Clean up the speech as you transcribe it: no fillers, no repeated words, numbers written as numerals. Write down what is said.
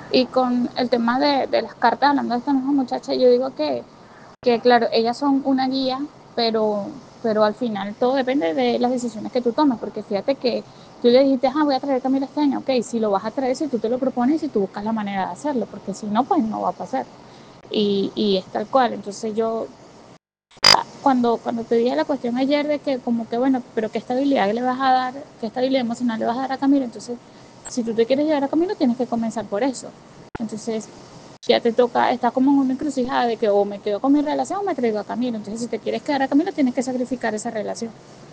Y con el tema de las cartas, hablando de esta misma muchacha, yo digo que claro, ellas son una guía, pero al final todo depende de las decisiones que tú tomas, porque fíjate que tú le dijiste, voy a traer a Camila este año, ok, si lo vas a traer, si tú te lo propones y tú buscas la manera de hacerlo, porque si no, pues no va a pasar. Y es tal cual. Entonces yo, cuando te dije la cuestión ayer de que como que bueno, pero qué estabilidad le vas a dar, qué estabilidad emocional le vas a dar a Camilo, entonces si tú te quieres llevar a Camilo tienes que comenzar por eso. Entonces ya te toca, estás como en una encrucijada de que o me quedo con mi relación o me traigo a Camilo. Entonces si te quieres quedar a Camilo tienes que sacrificar esa relación.